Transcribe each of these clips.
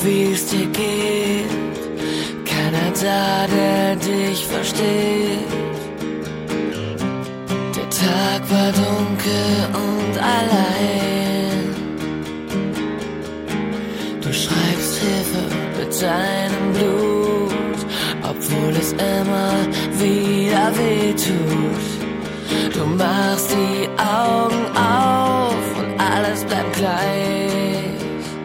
wie es dir geht. Keiner da, der dich versteht. Der Tag war dunkel und allein. Du schreibst Hilfe mit deinem Blut, obwohl es immer wieder wehtut. Du machst die Augen auf und alles bleibt gleich.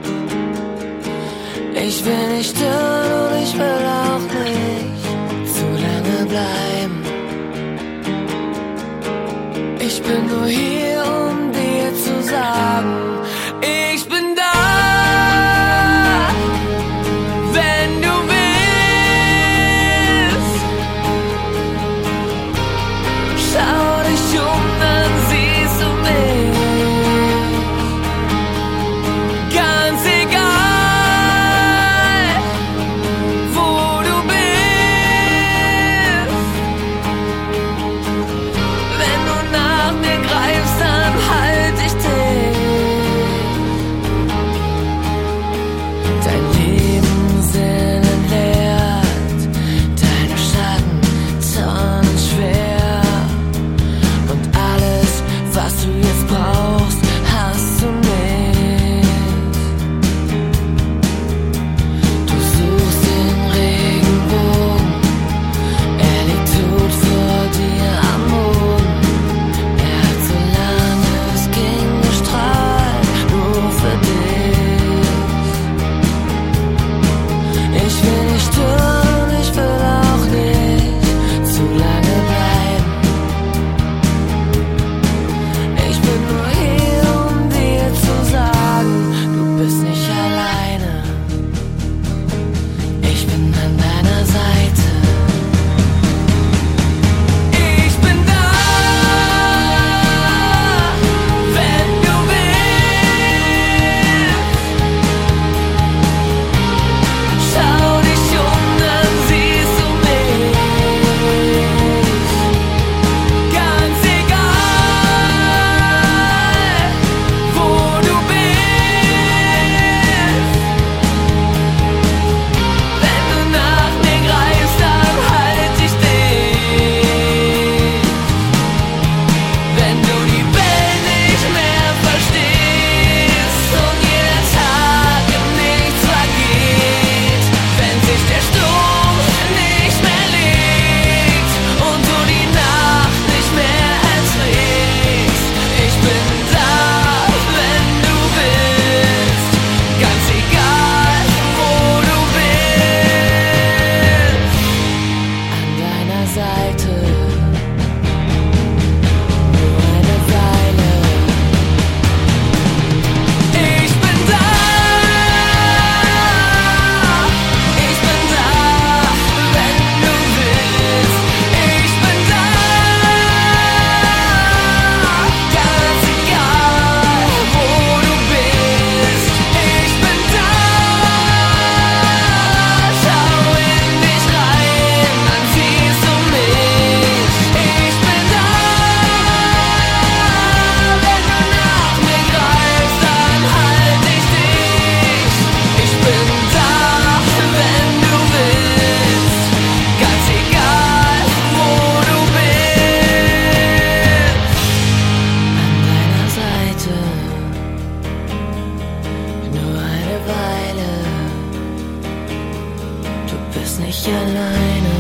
Ich will nicht stören und ich will auch nicht zu lange bleiben. Ich bin nur hier, um dir zu sagen, ich bin da, wenn du willst. Schau dich um, dann siehst du mich. Ganz egal, wo du bist. Wenn du nach mir greifst, dann halt ich dich. Dein Leben Sinn entleert, deine Schatten tonnenschwer. Und alles, was du jetzt brauchst, hast du nicht. Du suchst den Regenbogen, er liegt tot vor dir am Boden. Er hat so lange es ging gestrahlt, nur für dich. Ich will nicht stören, ich will auch nicht zu lange bleiben. Ich bin nur hier, um dir zu sagen, du bist nicht alleine. Ich bin an deiner Seite. Ich bin da, wenn du willst. Schau dich um, dann siehst du mich. Ganz egal, wo du bist. Wenn du nach mir greifst, dann halt ich dich. Wenn du die Welt nicht mehr verstehst und jeder Tag im Nichts vergeht, wenn sich der Sturm nicht mehr legt und du die Nacht nicht mehr erträgst. Ich bin da, wenn du willst. Ganz egal, wo du bist. An deiner Seite. Nur eine Weile. Ich bin da. Ich bin da, wenn du willst. Ich bin da. Ganz egal, wo du bist. Ich bin da. Schau in dich rein, dann siehst du mich. Ich bin da. Wenn du nach mir greifst, dann halt ich dich. Ich bin da, wenn du willst. Ganz egal, wo du bist. An deiner Seite. Nur eine Weile. Du bist nicht alleine.